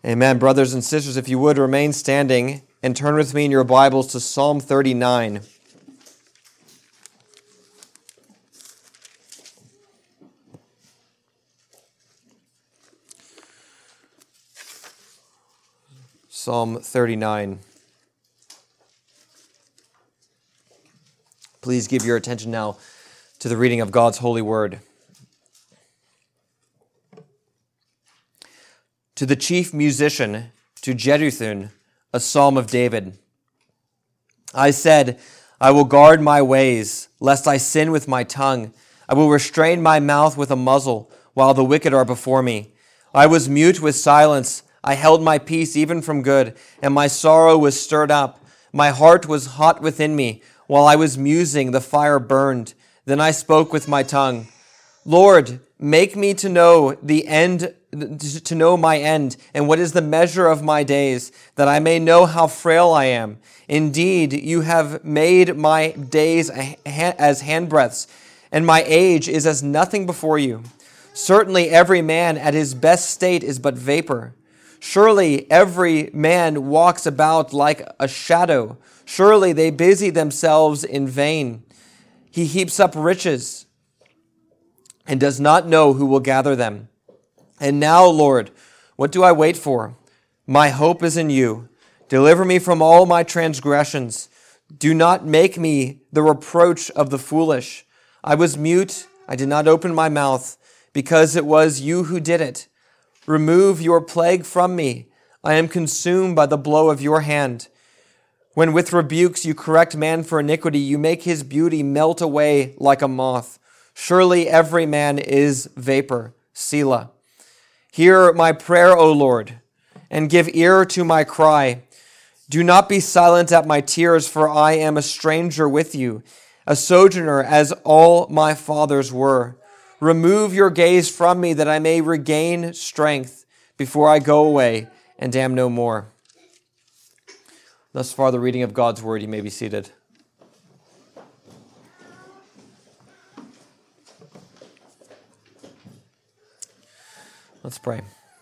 Amen. Brothers and sisters, if you would remain standing and turn with me in your Bibles to Psalm 39. Psalm 39. Please give your attention now to the reading of God's holy word. To the chief musician, to Jeduthun, a psalm of David. I said, I will guard my ways, lest I sin with my tongue. I will restrain my mouth with a muzzle, while the wicked are before me. I was mute with silence. I held my peace even from good, and my sorrow was stirred up. My heart was hot within me. While I was musing, the fire burned. Then I spoke with my tongue. Lord, make me to know the end, to know my end, and what is the measure of my days, that I may know how frail I am. Indeed, you have made my days as handbreadths, and my age is as nothing before you. Certainly every man at his best state is but vapor. Surely every man walks about like a shadow. Surely they busy themselves in vain. He heaps up riches and does not know who will gather them. And now, Lord, what do I wait for? My hope is in you. Deliver me from all my transgressions. Do not make me the reproach of the foolish. I was mute, I did not open my mouth, because it was you who did it. Remove your plague from me. I am consumed by the blow of your hand. When with rebukes you correct man for iniquity, you make his beauty melt away like a moth. Surely every man is vapor. Selah. Hear my prayer, O Lord, and give ear to my cry. Do not be silent at my tears, for I am a stranger with you, a sojourner as all my fathers were. Remove your gaze from me that I may regain strength before I go away and am no more. Thus far, the reading of God's word. You may be seated. Let's pray.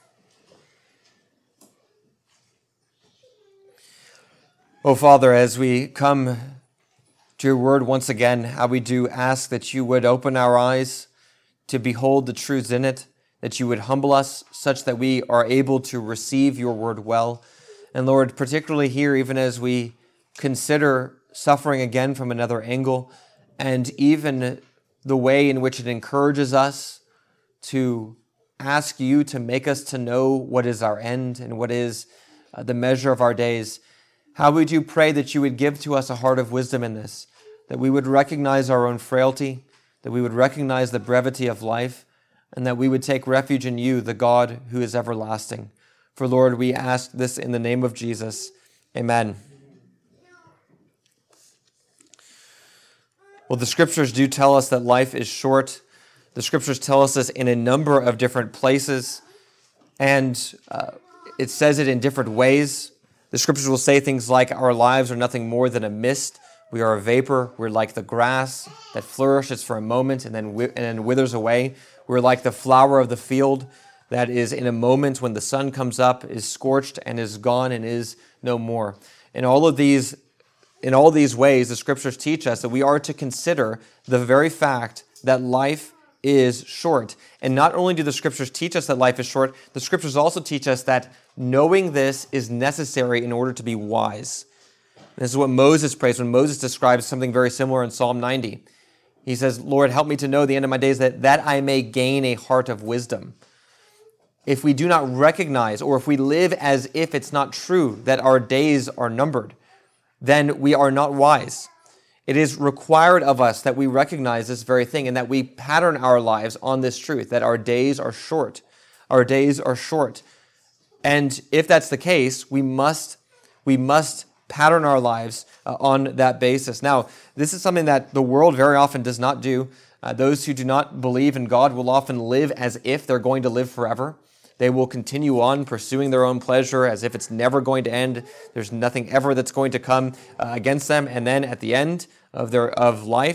Oh, Father, as we come to your word once again, how we do ask that you would open our eyes to behold the truths in it, that you would humble us such that we are able to receive your word well. And Lord, particularly here, even as we consider suffering again from another angle, and even the way in which it encourages us to ask you to make us to know what is our end and what is the measure of our days, how we do pray that you would give to us a heart of wisdom in this, that we would recognize our own frailty, that we would recognize the brevity of life, and that we would take refuge in you, the God who is everlasting. For Lord, we ask this in the name of Jesus. Amen. Well, the scriptures do tell us that life is short. The scriptures tell us this in a number of different places, and it says it in different ways. The scriptures will say things like our lives are nothing more than a mist. We are a vapor. We're like the grass that flourishes for a moment and then withers away. We're like the flower of the field that is in a moment when the sun comes up, is scorched and is gone and is no more. In all these ways, the scriptures teach us that we are to consider the very fact that life is short. And not only do the scriptures teach us that life is short, the scriptures also teach us that knowing this is necessary in order to be wise. This is what Moses prays when Moses describes something very similar in Psalm 90. He says, Lord, help me to know the end of my days that I may gain a heart of wisdom. If we do not recognize, or if we live as if it's not true that our days are numbered, then we are not wise. It is required of us that we recognize this very thing and that we pattern our lives on this truth, that our days are short. Our days are short. And if that's the case, we must pattern our lives on that basis. Now, this is something that the world very often does not do. Those who do not believe in God will often live as if they're going to live forever. They will continue on pursuing their own pleasure as if it's never going to end. There's nothing ever that's going to come against them. And then at the end of life,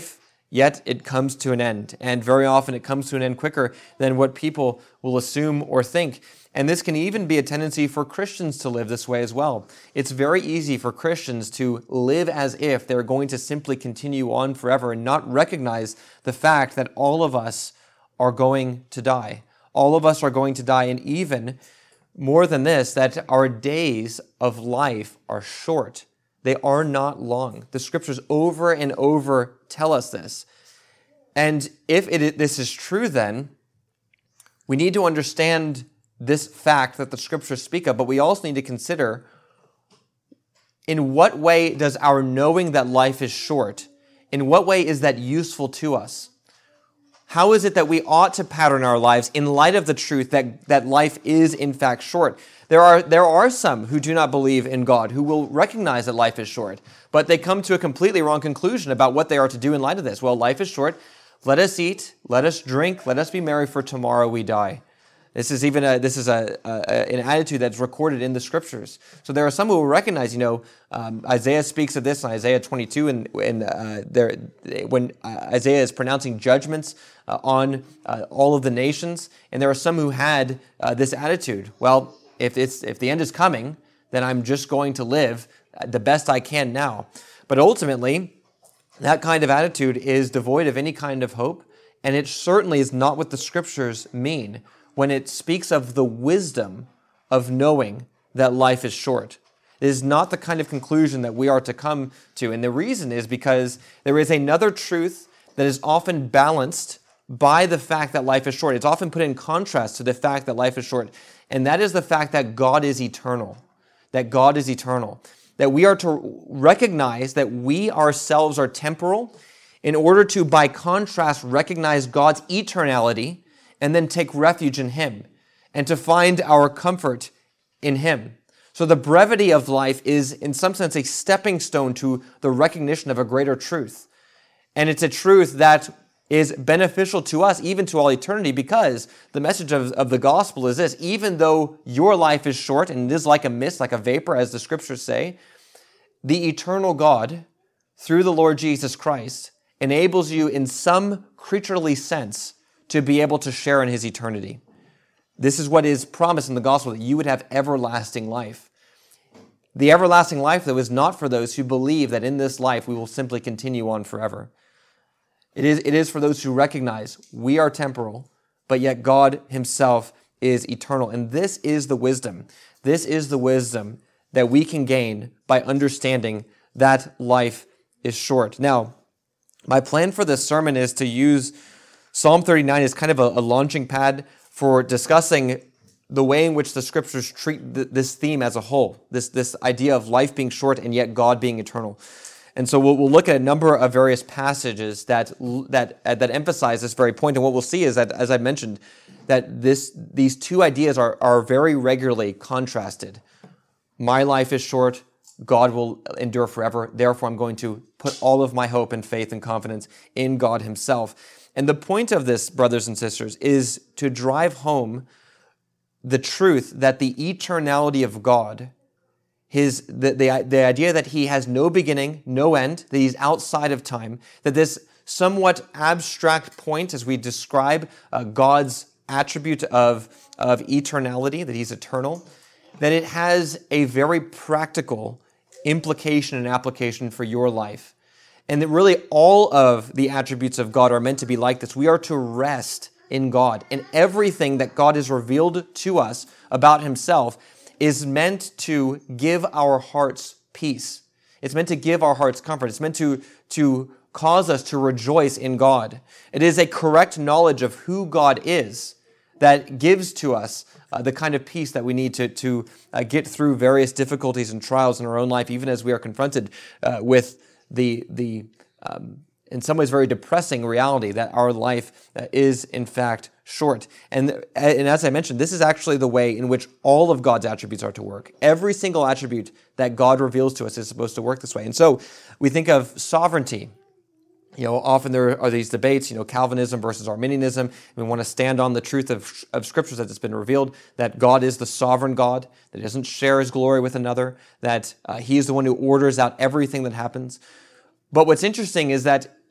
yet it comes to an end. And very often it comes to an end quicker than what people will assume or think. And this can even be a tendency for Christians to live this way as well. It's very easy for Christians to live as if they're going to simply continue on forever and not recognize the fact that all of us are going to die. All of us are going to die, and even more than this, that our days of life are short. They are not long. The scriptures over and over tell us this. And if this is true, then we need to understand this fact that the scriptures speak of, but we also need to consider in what way does our knowing that life is short, in what way is that useful to us? How is it that we ought to pattern our lives in light of the truth that life is in fact short? There are some who do not believe in God, who will recognize that life is short, but they come to a completely wrong conclusion about what they are to do in light of this. Well, life is short. Let us eat, let us drink, let us be merry, for tomorrow we die. This is an attitude that's recorded in the scriptures. So there are some who will recognize, Isaiah speaks of this in Isaiah 22, and when Isaiah is pronouncing judgments on all of the nations, and there are some who had this attitude. Well, if the end is coming, then I'm just going to live the best I can now. But ultimately, that kind of attitude is devoid of any kind of hope, and it certainly is not what the scriptures mean when it speaks of the wisdom of knowing that life is short. It is not the kind of conclusion that we are to come to. And the reason is because there is another truth that is often balanced by the fact that life is short. It's often put in contrast to the fact that life is short. And that is the fact that God is eternal. That God is eternal. That we are to recognize that we ourselves are temporal in order to, by contrast, recognize God's eternality and then take refuge in Him, and to find our comfort in Him. So the brevity of life is, in some sense, a stepping stone to the recognition of a greater truth. And it's a truth that is beneficial to us, even to all eternity, because the message of the gospel is this: even though your life is short, and it is like a mist, like a vapor, as the scriptures say, the eternal God, through the Lord Jesus Christ, enables you in some creaturely sense to be able to share in His eternity. This is what is promised in the gospel, that you would have everlasting life. The everlasting life, though, is not for those who believe that in this life we will simply continue on forever. It is for those who recognize we are temporal, but yet God Himself is eternal. And this is the wisdom. This is the wisdom that we can gain by understanding that life is short. Now, my plan for this sermon is to use Psalm 39 is kind of a launching pad for discussing the way in which the scriptures treat this theme as a whole, this idea of life being short and yet God being eternal. And so we'll look at a number of various passages that emphasize this very point. And what we'll see is that, as I mentioned, that these two ideas are very regularly contrasted. My life is short, God will endure forever. Therefore, I'm going to put all of my hope and faith and confidence in God Himself. And the point of this, brothers and sisters, is to drive home the truth that the eternality of God, the idea that He has no beginning, no end, that He's outside of time, that this somewhat abstract point as we describe God's attribute of eternality, that He's eternal, that it has a very practical implication and application for your life. And that really all of the attributes of God are meant to be like this. We are to rest in God. And everything that God has revealed to us about Himself is meant to give our hearts peace. It's meant to give our hearts comfort. It's meant to cause us to rejoice in God. It is a correct knowledge of who God is that gives to us the kind of peace that we need to get through various difficulties and trials in our own life, even as we are confronted with the in some ways very depressing reality that our life is in fact short. And as I mentioned, this is actually the way in which all of God's attributes are to work. Every single attribute that God reveals to us is supposed to work this way. And so we think of sovereignty. Often there are these debates, Calvinism versus Arminianism. We want to stand on the truth of scriptures that has been revealed, that God is the sovereign God, that He doesn't share His glory with another, that He is the one who orders out everything that happens. But what's interesting is that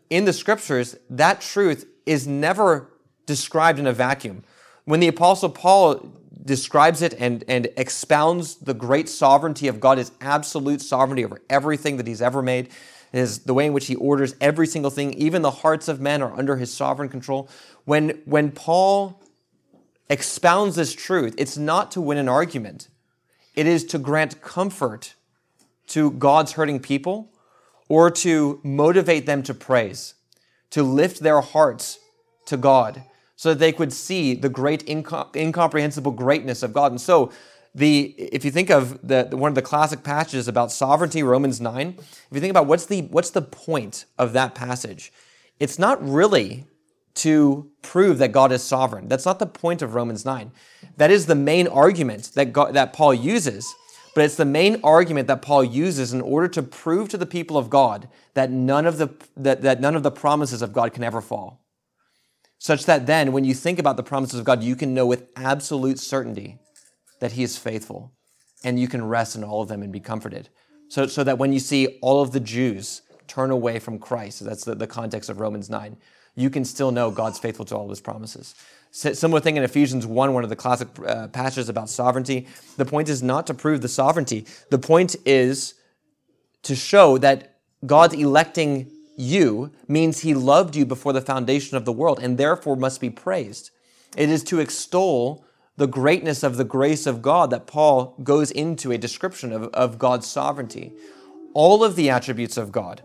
in the scriptures, that truth is never described in a vacuum. When the Apostle Paul describes it and expounds the great sovereignty of God, his absolute sovereignty over everything that he's ever made, is the way in which he orders every single thing, even the hearts of men are under his sovereign control. When Paul expounds this truth, it's not to win an argument. It is to grant comfort to God's hurting people or to motivate them to praise, to lift their hearts to God so that they could see the great incomprehensible greatness of God. And so if you think of one of the classic passages about sovereignty, Romans 9, if you think about what's the point of that passage, it's not really to prove that God is sovereign. That's not the point of Romans 9. That is the main argument that Paul uses, but it's the main argument that Paul uses in order to prove to the people of God that none of the promises of God can ever fall. Such that then, when you think about the promises of God, you can know with absolute certainty that he is faithful, and you can rest in all of them and be comforted. So that when you see all of the Jews turn away from Christ, that's the context of Romans 9, you can still know God's faithful to all of his promises. Similar thing in Ephesians 1, one of the classic passages about sovereignty. The point is not to prove the sovereignty. The point is to show that God's electing you means he loved you before the foundation of the world and therefore must be praised. It is to extol the greatness of the grace of God that Paul goes into a description of God's sovereignty. All of the attributes of God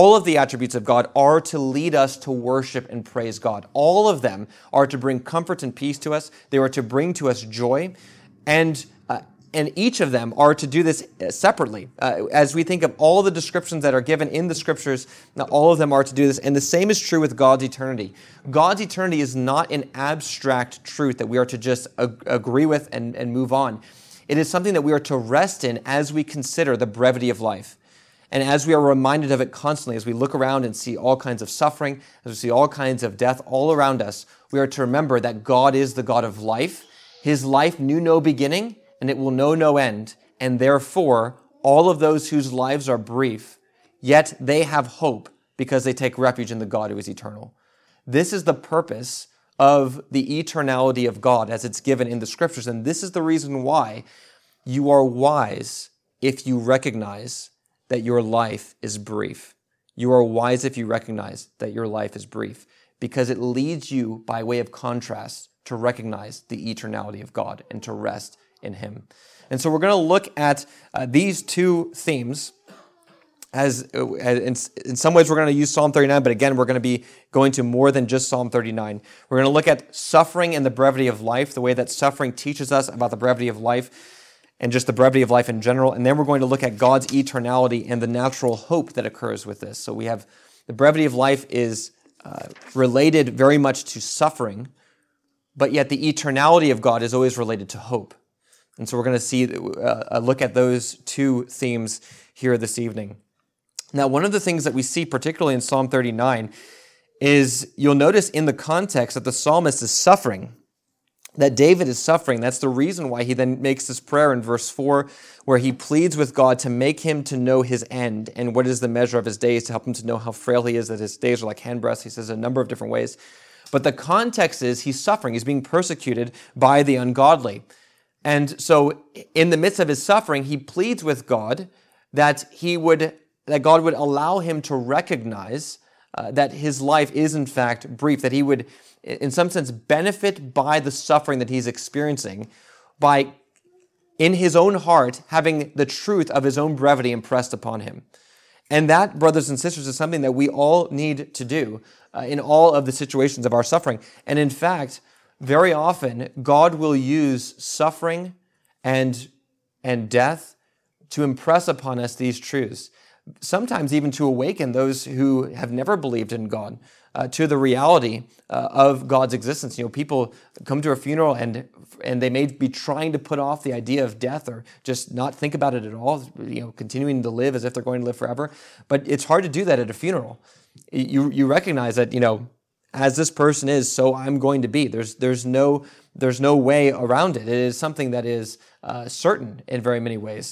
are to lead us to worship and praise God. All of them are to bring comfort and peace to us. They are to bring to us joy. And each of them are to do this separately. As we think of all the descriptions that are given in the scriptures, all of them are to do this. And the same is true with God's eternity. God's eternity is not an abstract truth that we are to just agree with and move on. It is something that we are to rest in as we consider the brevity of life. And as we are reminded of it constantly, as we look around and see all kinds of suffering, as we see all kinds of death all around us, we are to remember that God is the God of life. His life knew no beginning, and it will know no end. And therefore, all of those whose lives are brief, yet they have hope because they take refuge in the God who is eternal. This is the purpose of the eternality of God as it's given in the scriptures. And this is the reason why you are wise if you recognize that your life is brief. You are wise if you recognize that your life is brief, because it leads you, by way of contrast, to recognize the eternality of God and to rest in him. And so we're going to look at these two themes. As in some ways we're going to use Psalm 39, but again, we're going to be going to more than just Psalm 39. We're going to look at suffering and the brevity of life, the way that suffering teaches us about the brevity of life, and just the brevity of life in general. And then we're going to look at God's eternality and the natural hope that occurs with this. So we have the brevity of life is related very much to suffering, but yet the eternality of God is always related to hope. And so we're going to see a look at those two themes here this evening. Now, one of the things that we see particularly in Psalm 39 is you'll notice in the context that the psalmist is suffering, that David is suffering. That's the reason why he then makes this prayer in verse 4, where he pleads with God to make him to know his end and what is the measure of his days, to help him to know how frail he is, that his days are like handbreadths. He says a number of different ways. But the context is he's suffering. He's being persecuted by the ungodly. And so in the midst of his suffering, he pleads with God that God would allow him to recognize that his life is in fact brief, that he would in some sense benefit by the suffering that he's experiencing by, in his own heart, having the truth of his own brevity impressed upon him. And that, brothers and sisters, is something that we all need to do in all of the situations of our suffering. And in fact, very often, God will use suffering and death to impress upon us these truths. Sometimes even to awaken those who have never believed in God to the reality of God's existence. You know, people come to a funeral and they may be trying to put off the idea of death or just not think about it at all, you know, continuing to live as if they're going to live forever. But it's hard to do that at a funeral. You recognize that, you know, as this person is, so I'm going to be. There's no way around it. It is something that is certain in very many ways.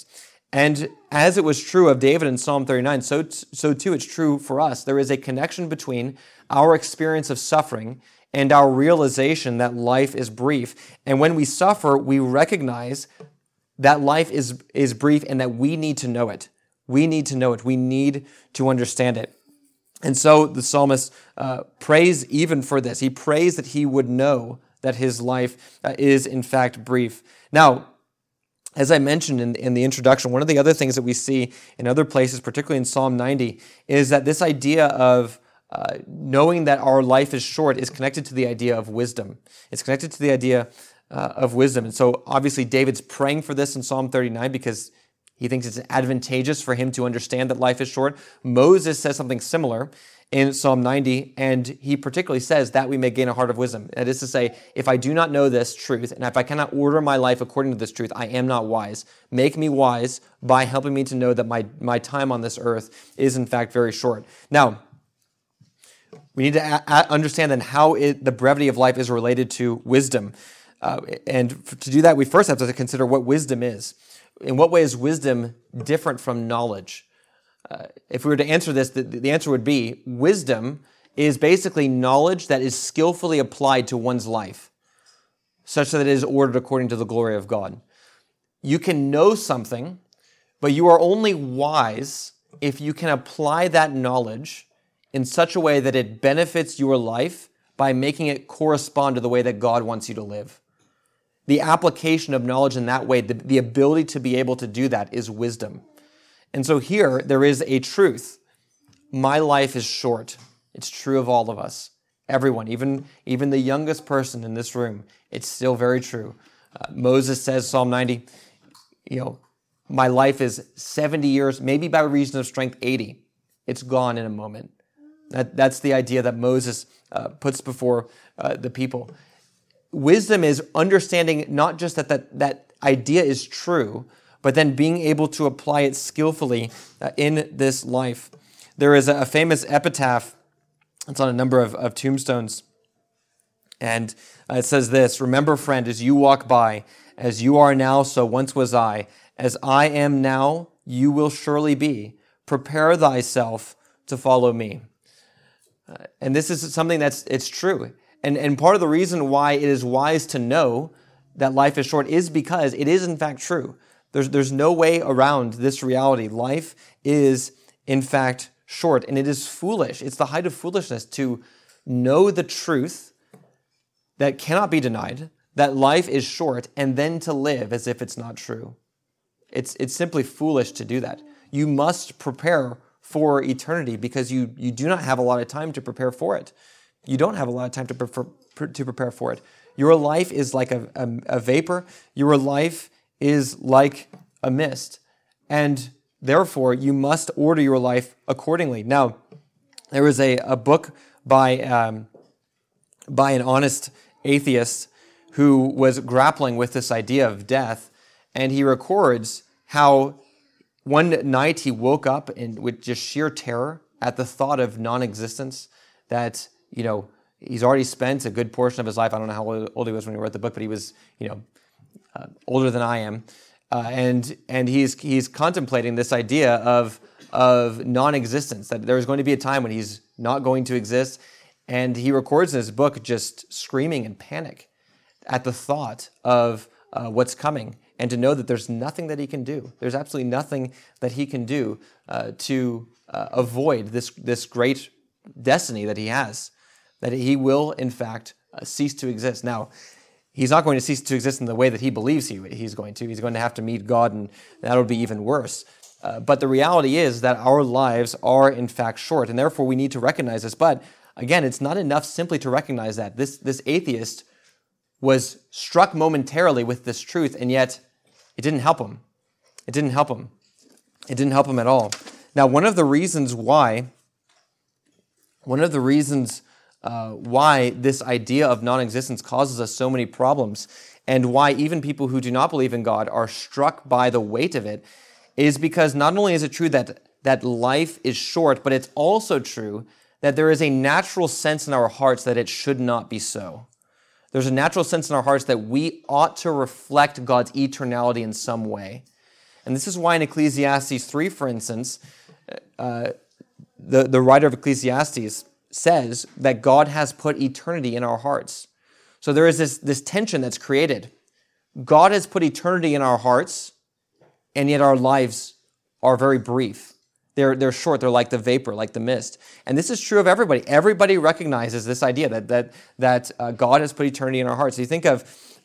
And as it was true of David in Psalm 39, so too it's true for us. There is a connection between our experience of suffering and our realization that life is brief. And when we suffer, we recognize that life is brief and that we need to know it. We need to know it. We need to understand it. And so the psalmist prays even for this. He prays that he would know that his life is in fact brief. Now, as I mentioned in the introduction, one of the other things that we see in other places, particularly in Psalm 90, is that this idea of knowing that our life is short is connected to the idea of wisdom. It's connected to the idea of wisdom. And so obviously David's praying for this in Psalm 39 because he thinks it's advantageous for him to understand that life is short. Moses says something similar in Psalm 90, and he particularly says that we may gain a heart of wisdom. That is to say, if I do not know this truth, and if I cannot order my life according to this truth, I am not wise. Make me wise by helping me to know that my time on this earth is in fact very short. Now, we need to understand then how the brevity of life is related to wisdom. And to do that, we first have to consider what wisdom is. In what way is wisdom different from knowledge? If we were to answer this, the answer would be wisdom is basically knowledge that is skillfully applied to one's life, such that it is ordered according to the glory of God. You can know something, but you are only wise if you can apply that knowledge in such a way that it benefits your life by making it correspond to the way that God wants you to live. The application of knowledge in that way, the ability to be able to do that is wisdom. And so here, there is a truth. My life is short. It's true of all of us. Everyone, even the youngest person in this room, it's still very true. Moses says, Psalm 90, my life is 70 years, maybe by reason of strength, 80. It's gone in a moment. That's the idea that Moses puts before the people. Wisdom is understanding not just that idea is true, but then being able to apply it skillfully in this life. There is a famous epitaph. It's on a number of tombstones. And it says this: "Remember, friend, as you walk by, as you are now, so once was I. As I am now, you will surely be. Prepare thyself to follow me." And this is something it's true. And part of the reason why it is wise to know that life is short is because it is in fact true. There's no way around this reality. Life is in fact short, and it is foolish. It's the height of foolishness to know the truth that cannot be denied, that life is short, and then to live as if it's not true. It's simply foolish to do that. You must prepare for eternity because you do not have a lot of time to prepare for it. You don't have a lot of time to prepare for it. Your life is like a vapor. Your life is like a mist. And therefore, you must order your life accordingly. Now, there was a book by an honest atheist who was grappling with this idea of death, and he records how one night he woke up with just sheer terror at the thought of non-existence, that he's already spent a good portion of his life. I don't know how old he was when he wrote the book, but he was, older than I am. And he's contemplating this idea of non-existence, that there's going to be a time when he's not going to exist. And he records in his book just screaming in panic at the thought of what's coming, and to know that there's nothing that he can do. There's absolutely nothing that he can do to avoid this great destiny that he has, that he will, in fact, cease to exist. Now, he's not going to cease to exist in the way that he believes he's going to. He's going to have to meet God, and that'll be even worse. But the reality is that our lives are, in fact, short, and therefore we need to recognize this. But again, it's not enough simply to recognize that. This atheist was struck momentarily with this truth, and yet it didn't help him. It didn't help him. It didn't help him at all. Now, one of the reasons why this idea of non-existence causes us so many problems, and why even people who do not believe in God are struck by the weight of it, is because not only is it true that life is short, but it's also true that there is a natural sense in our hearts that it should not be so. There's a natural sense in our hearts that we ought to reflect God's eternality in some way. And this is why in Ecclesiastes 3, for instance, the writer of Ecclesiastes says that God has put eternity in our hearts. So there is this tension that's created. God has put eternity in our hearts, and yet our lives are very brief. They're short. They're like the vapor, like the mist. And this is true of everybody. Everybody recognizes this idea that God has put eternity in our hearts. So you think of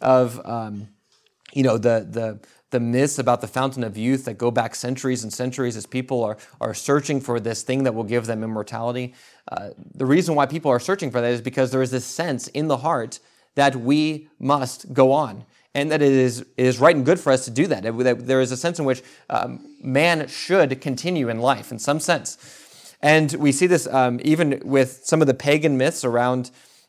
the myths about the fountain of youth that go back centuries and centuries as people are searching for this thing that will give them immortality. The reason why people are searching for that is because there is this sense in the heart that we must go on, and that it is right and good for us to do that. That there is a sense in which man should continue in life in some sense. And we see this even with some of the pagan myths around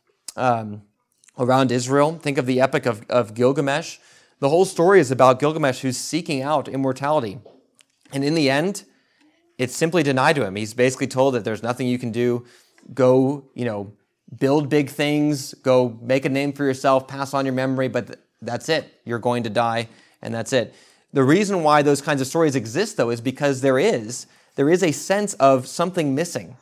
Israel. Think of the epic of Gilgamesh. The whole story is about Gilgamesh who's seeking out immortality. And in the end, it's simply denied to him. He's basically told that there's nothing you can do. Go, build big things, go make a name for yourself, pass on your memory, but that's it. You're going to die, and that's it. The reason why those kinds of stories exist, though, is because there is a sense of something missing.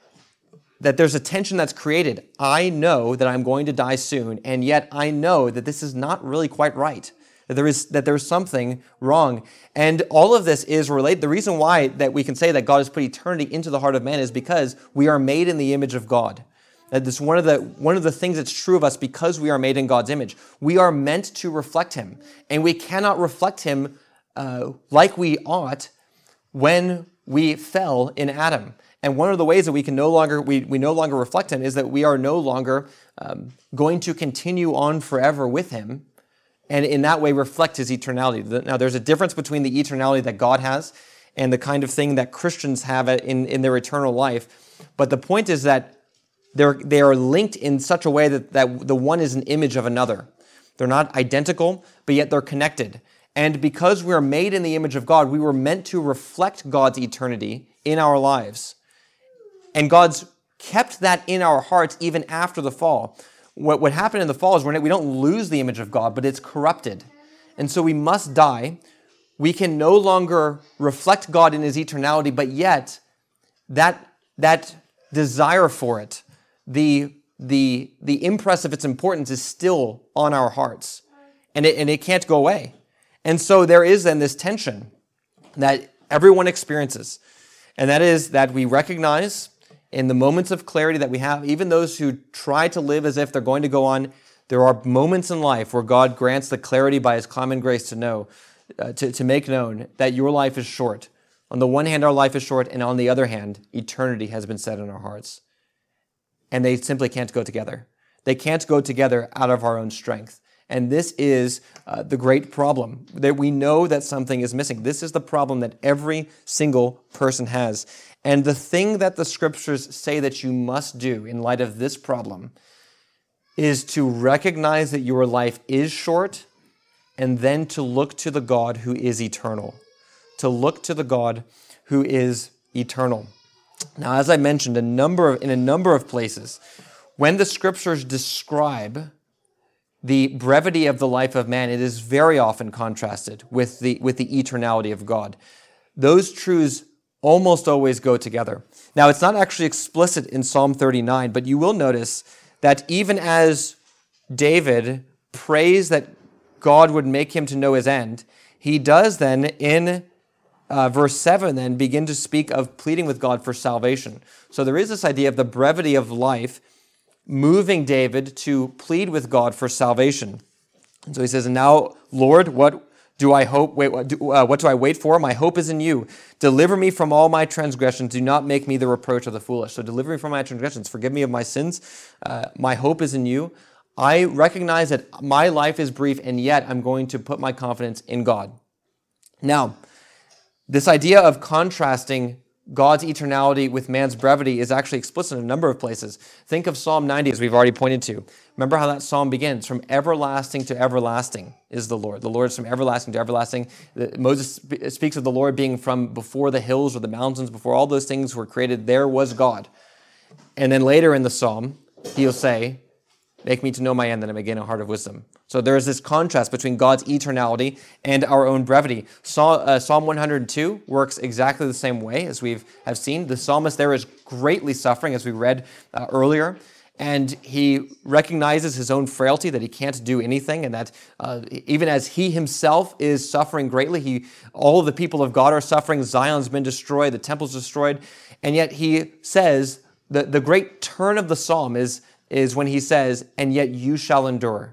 That there's a tension that's created. I know that I'm going to die soon, and yet I know that this is not really quite right. That there's something wrong. And all of this is related. The reason why that we can say that God has put eternity into the heart of man is because we are made in the image of God. That this one of the things that's true of us because we are made in God's image. We are meant to reflect Him, and we cannot reflect Him like we ought when we fell in Adam. And one of the ways that we can no longer reflect Him is that we are no longer going to continue on forever with Him, and in that way reflect His eternality. Now, there's a difference between the eternality that God has and the kind of thing that Christians have in their eternal life. But the point is that they are linked in such a way that the one is an image of another. They're not identical, but yet they're connected. And because we are made in the image of God, we were meant to reflect God's eternity in our lives. And God's kept that in our hearts even after the fall. What happened in the fall is we don't lose the image of God, but it's corrupted. And so we must die. We can no longer reflect God in His eternality, but yet that desire for it, the impress of its importance is still on our hearts. And it can't go away. And so there is then this tension that everyone experiences. And that is that we recognize in the moments of clarity that we have, even those who try to live as if they're going to go on, there are moments in life where God grants the clarity by His common grace to know, to make known that your life is short. On the one hand, our life is short, and on the other hand, eternity has been set in our hearts. And they simply can't go together. They can't go together out of our own strength. And this is the great problem, that we know that something is missing. This is the problem that every single person has. And the thing that the Scriptures say that you must do in light of this problem is to recognize that your life is short and then to look to the God who is eternal. To look to the God who is eternal. Now, as I mentioned, in a number of places, when the Scriptures describe the brevity of the life of man, it is very often contrasted with the eternality of God. Those truths almost always go together. Now, it's not actually explicit in Psalm 39, but you will notice that even as David prays that God would make him to know his end, he does then in verse 7 then begin to speak of pleading with God for salvation. So there is this idea of the brevity of life moving David to plead with God for salvation. And so he says, "And now, Lord, what do I hope? What do I wait for? My hope is in you. Deliver me from all my transgressions. Do not make me the reproach of the foolish." So deliver me from my transgressions. Forgive me of my sins. My hope is in you. I recognize that my life is brief, and yet I'm going to put my confidence in God. Now, this idea of contrasting God's eternality with man's brevity is actually explicit in a number of places. Think of Psalm 90, as we've already pointed to. Remember how that psalm begins? From everlasting to everlasting is the Lord. The Lord is from everlasting to everlasting. Moses speaks of the Lord being from before the hills or the mountains, before all those things were created, there was God. And then later in the psalm, he'll say, Make me to know my end, that I may gain a heart of wisdom. So there is this contrast between God's eternality and our own brevity. Psalm 102 works exactly the same way as we have seen. The psalmist there is greatly suffering, as we read earlier, and he recognizes his own frailty, that he can't do anything, and that even as he himself is suffering greatly, all of the people of God are suffering. Zion's been destroyed, the temple's destroyed, and yet he says, the great turn of the psalm is when he says, and yet you shall endure.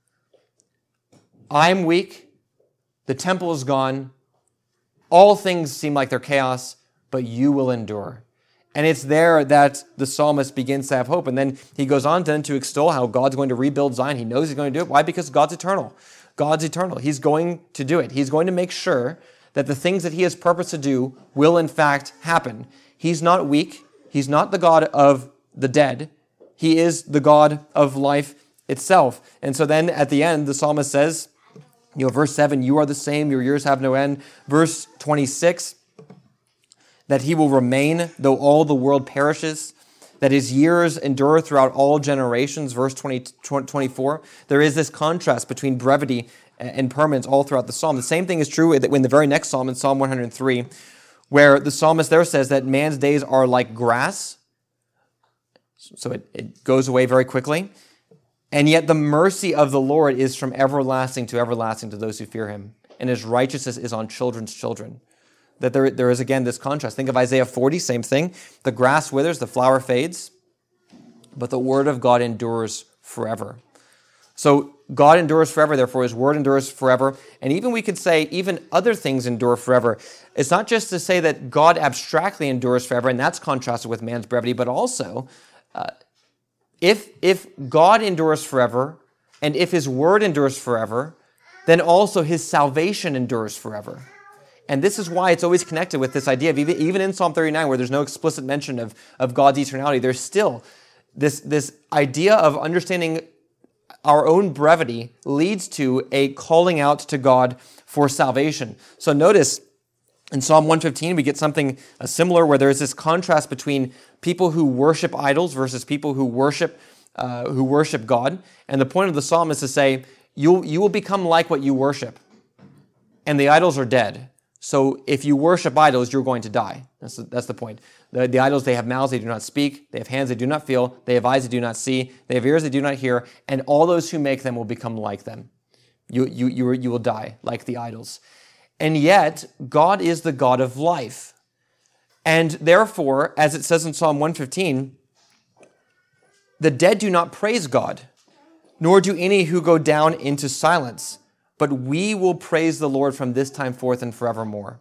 I'm weak, the temple is gone, all things seem like they're chaos, but you will endure. And it's there that the psalmist begins to have hope. And then he goes on then to extol how God's going to rebuild Zion. He knows he's going to do it. Why? Because God's eternal. God's eternal. He's going to do it. He's going to make sure that the things that he has purposed to do will in fact happen. He's not weak. He's not the God of the dead. He is the God of life itself. And so then at the end, the psalmist says, verse 7, you are the same, your years have no end. Verse 26, that he will remain though all the world perishes, that his years endure throughout all generations. Verse 24, there is this contrast between brevity and permanence all throughout the psalm. The same thing is true in the very next psalm, in Psalm 103, where the psalmist there says that man's days are like grass, so it goes away very quickly. And yet the mercy of the Lord is from everlasting to those who fear him. And his righteousness is on children's children. That there is again this contrast. Think of Isaiah 40, same thing. The grass withers, the flower fades, but the word of God endures forever. So God endures forever, therefore his word endures forever. And even we could say even other things endure forever. It's not just to say that God abstractly endures forever, and that's contrasted with man's brevity, but also if God endures forever, and if his word endures forever, then also his salvation endures forever. And this is why it's always connected with this idea of, even in Psalm 39, where there's no explicit mention of God's eternality, there's still this idea of understanding our own brevity leads to a calling out to God for salvation. So notice in Psalm 115, we get something similar, where there's this contrast between people who worship idols versus people who worship God. And the point of the psalm is to say, you will become like what you worship, and the idols are dead. So if you worship idols, you're going to die. That's the point. The idols, they have mouths, they do not speak. They have hands, they do not feel. They have eyes, they do not see. They have ears, they do not hear. And all those who make them will become like them. You will die like the idols. And yet, God is the God of life. And therefore, as it says in Psalm 115, the dead do not praise God, nor do any who go down into silence. But we will praise the Lord from this time forth and forevermore.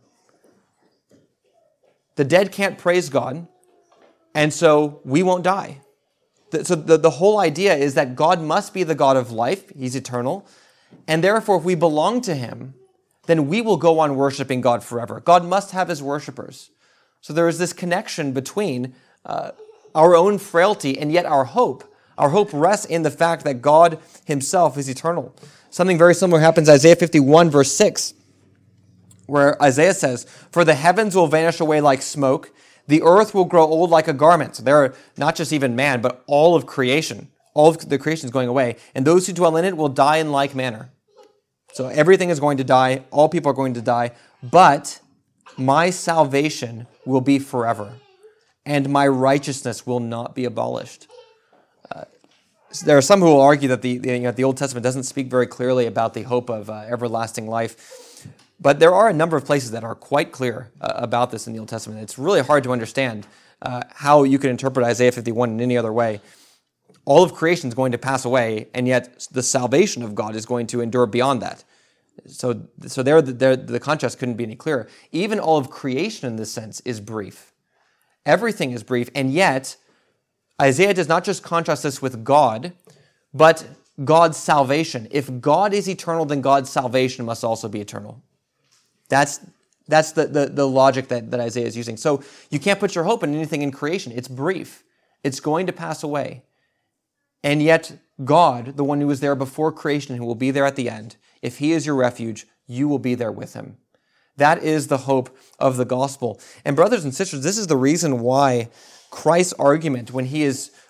The dead can't praise God, and so we won't die. So the whole idea is that God must be the God of life. He's eternal. And therefore, if we belong to him, then we will go on worshiping God forever. God must have his worshipers. So there is this connection between our own frailty and yet our hope. Our hope rests in the fact that God himself is eternal. Something very similar happens in Isaiah 51, verse 6, where Isaiah says, "For the heavens will vanish away like smoke, the earth will grow old like a garment." So there are not just even man, but all of creation. All of the creation is going away. "And those who dwell in it will die in like manner." So everything is going to die. All people are going to die. "But my salvation will be forever, and my righteousness will not be abolished." There are some who will argue that the Old Testament doesn't speak very clearly about the hope of everlasting life. But there are a number of places that are quite clear about this in the Old Testament. It's really hard to understand how you can interpret Isaiah 51 in any other way. All of creation is going to pass away, and yet the salvation of God is going to endure beyond that. So there the contrast couldn't be any clearer. Even all of creation in this sense is brief. Everything is brief, and yet Isaiah does not just contrast this with God, but God's salvation. If God is eternal, then God's salvation must also be eternal. That's the logic that Isaiah is using. So you can't put your hope in anything in creation. It's brief. It's going to pass away. And yet God, the one who was there before creation, who will be there at the end, if he is your refuge, you will be there with him. That is the hope of the gospel. And brothers and sisters, this is the reason why Christ's argument, when he is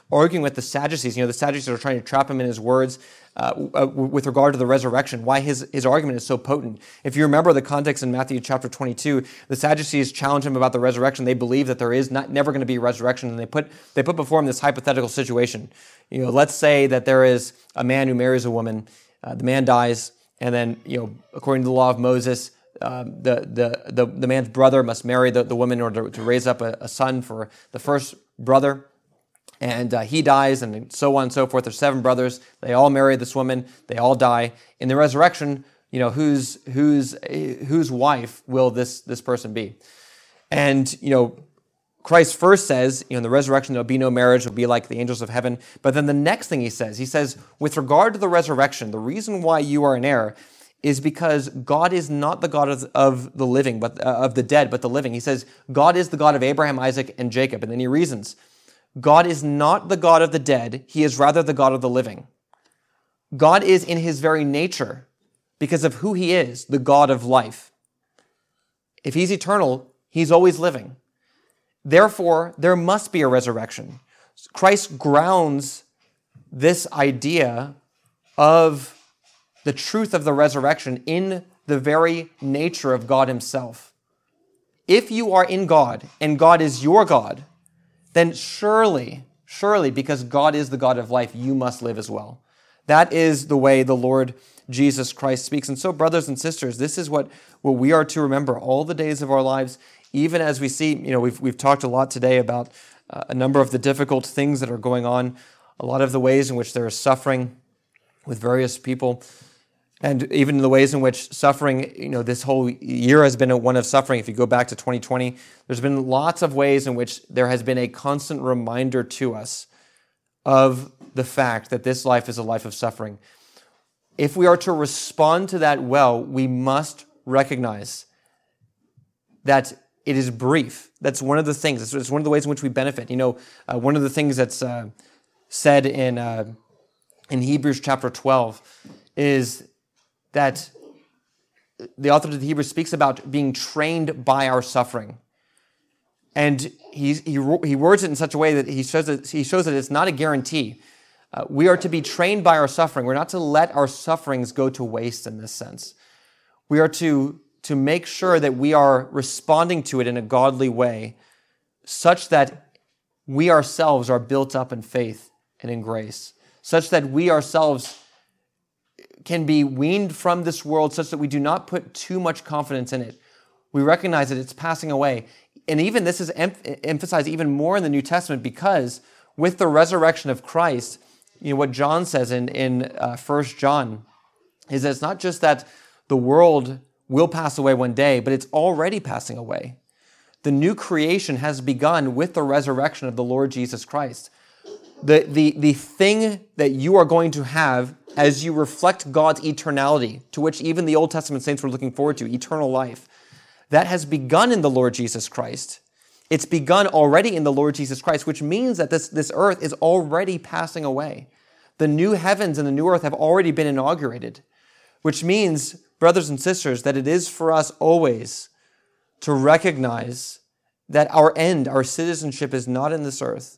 arguing with the Sadducees. The Sadducees are trying to trap him in his words with regard to the resurrection, why his argument is so potent. If you remember the context in Matthew chapter 22, the Sadducees challenge him about the resurrection. They believe that there is never going to be a resurrection, and they put before him this hypothetical situation. Let's say that there is a man who marries a woman, the man dies, and then, according to the law of Moses, the man's brother must marry the woman in order to raise up a son for the first brother. And he dies, and so on and so forth. There's 7 brothers. They all marry this woman. They all die. In the resurrection, whose wife will this person be? And Christ first says, in the resurrection there'll be no marriage. It'll be like the angels of heaven. But then the next thing he says, with regard to the resurrection, the reason why you are in error is because God is not the God of the living, but of the dead, but the living. He says God is the God of Abraham, Isaac, and Jacob. And then he reasons, God is not the God of the dead, he is rather the God of the living. God is in his very nature, because of who he is, the God of life. If he's eternal, he's always living. Therefore, there must be a resurrection. Christ grounds this idea of the truth of the resurrection in the very nature of God himself. If you are in God, and God is your God, then surely, because God is the God of life, you must live as well. That is the way the Lord Jesus Christ speaks. And so, brothers and sisters, this is what we are to remember all the days of our lives, even as we see, we've talked a lot today about a number of the difficult things that are going on, a lot of the ways in which there is suffering with various people, and even the ways in which suffering, this whole year has been one of suffering. If you go back to 2020, there's been lots of ways in which there has been a constant reminder to us of the fact that this life is a life of suffering. If we are to respond to that well, we must recognize that it is brief. That's one of the things. It's one of the ways in which we benefit. One of the things that's said in Hebrews chapter 12 is that the author of the Hebrews speaks about being trained by our suffering. And he words it in such a way that he shows that it's not a guarantee. We are to be trained by our suffering. We're not to let our sufferings go to waste in this sense. We are to make sure that we are responding to it in a godly way, such that we ourselves are built up in faith and in grace, such that we ourselves can be weaned from this world such that we do not put too much confidence in it. We recognize that it's passing away. And even this is emphasized even more in the New Testament, because with the resurrection of Christ, what John says in 1 John is that it's not just that the world will pass away one day, but it's already passing away. The new creation has begun with the resurrection of the Lord Jesus Christ. The thing that you are going to have as you reflect God's eternality, to which even the Old Testament saints were looking forward to, eternal life, that has begun in the Lord Jesus Christ. It's begun already in the Lord Jesus Christ, which means that this earth is already passing away. The new heavens and the new earth have already been inaugurated, which means, brothers and sisters, that it is for us always to recognize that our end, our citizenship is not in this earth.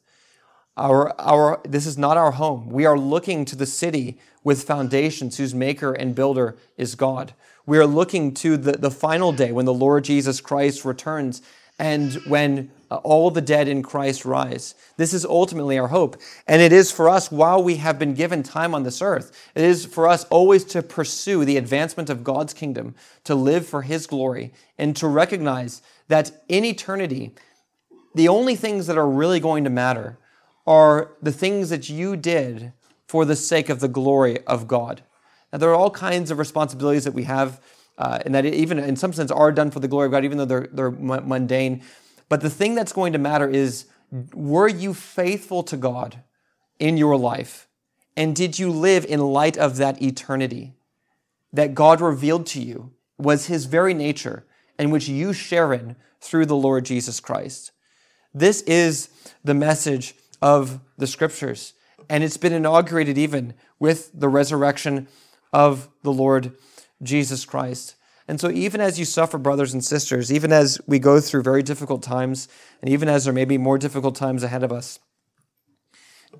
This is not our home. We are looking to the city with foundations whose maker and builder is God. We are looking to the final day when the Lord Jesus Christ returns and when all the dead in Christ rise. This is ultimately our hope. And it is for us, while we have been given time on this earth, it is for us always to pursue the advancement of God's kingdom, to live for his glory, and to recognize that in eternity, the only things that are really going to matter are the things that you did for the sake of the glory of God. Now, there are all kinds of responsibilities that we have, and that even in some sense are done for the glory of God, even though they're mundane. But the thing that's going to matter is, were you faithful to God in your life? And did you live in light of that eternity that God revealed to you was his very nature, and which you share in through the Lord Jesus Christ? This is the message of the Scriptures, and it's been inaugurated even with the resurrection of the Lord Jesus Christ. And so even as you suffer, brothers and sisters, even as we go through very difficult times, and even as there may be more difficult times ahead of us,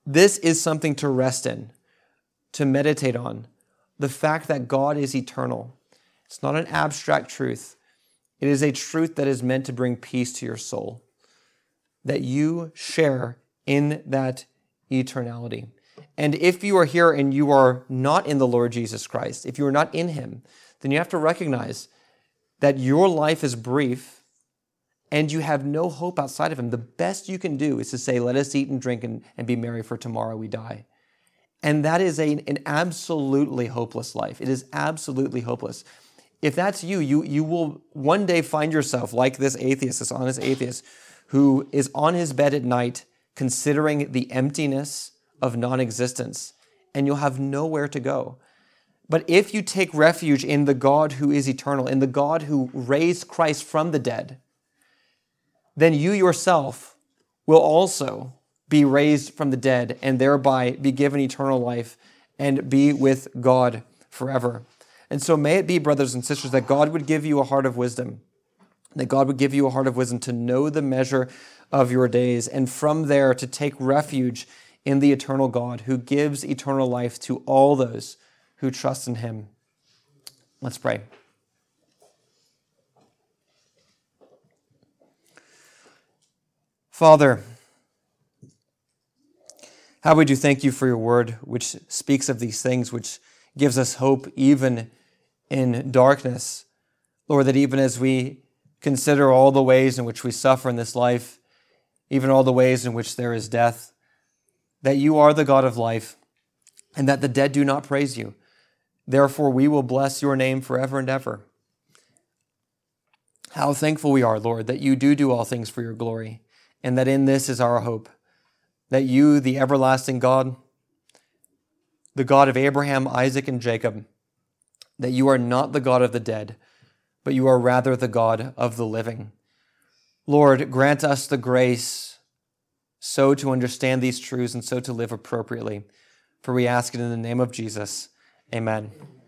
This is something to rest in, to meditate on. The fact that God is eternal. It's not an abstract truth. It is a truth that is meant to bring peace to your soul. That you share in that eternality. And if you are here and you are not in the Lord Jesus Christ, if you are not in him, then you have to recognize that your life is brief and you have no hope outside of him. The best you can do is to say, let us eat and drink and be merry, for tomorrow we die. And that is an absolutely hopeless life. It is absolutely hopeless. If that's you, you will one day find yourself like this atheist, this honest atheist, who is on his bed at night considering the emptiness of non-existence, and you'll have nowhere to go. But if you take refuge in the God who is eternal, in the God who raised Christ from the dead, then you yourself will also be raised from the dead and thereby be given eternal life and be with God forever. And so may it be, brothers and sisters, that God would give you a heart of wisdom, that God would give you a heart of wisdom to know the measure of your days, and from there to take refuge in the eternal God who gives eternal life to all those who trust in him. Let's pray. Father, how we do thank you for your word, which speaks of these things, which gives us hope even in darkness. Lord, that even as we consider all the ways in which we suffer in this life, even all the ways in which there is death, that you are the God of life, and that the dead do not praise you. Therefore, we will bless your name forever and ever. How thankful we are, Lord, that you do all things for your glory, and that in this is our hope, that you, the everlasting God, the God of Abraham, Isaac, and Jacob, that you are not the God of the dead, but you are rather the God of the living. Lord, grant us the grace so to understand these truths and so to live appropriately. For we ask it in the name of Jesus. Amen.